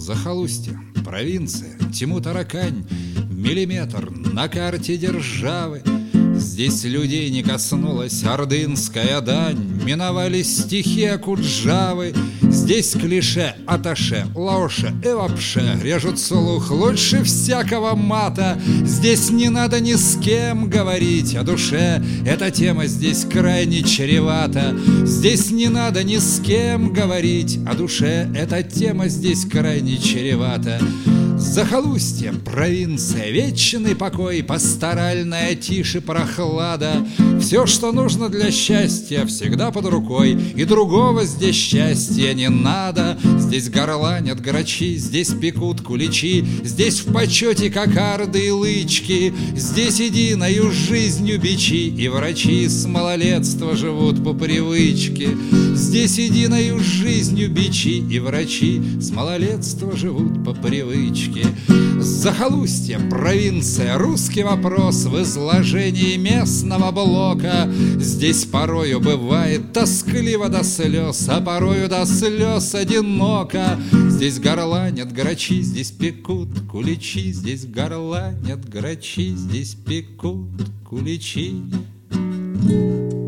захолустье, провинция, тьму таракань, миллиметр на карте державы. Здесь людей не коснулась ордынская дань, миновали стихи Акуджавы. Здесь клише, аташе, лаоше и вообще режут слух лучше всякого мата. Здесь не надо ни с кем говорить о душе, эта тема здесь крайне чревата. Здесь не надо ни с кем говорить о душе, эта тема здесь крайне чревата. Захолустье, провинция, вечный покой, пасторальная тишь и прохлада. Все, что нужно для счастья, всегда под рукой, и другого здесь счастья не надо. Здесь горланят грачи, здесь пекут куличи, здесь в почете кокарды и лычки. Здесь единою жизнью бичи и врачи с малолетства живут по привычке. Здесь единою жизнью бичи и врачи с малолетства живут по привычке. Захолустье, провинция, русский вопрос в изложении местного блока. Здесь порою бывает тоскливо до слез, а порою до слез одиноко. Здесь горланят грачи, здесь пекут куличи, здесь горланят грачи, здесь пекут куличи.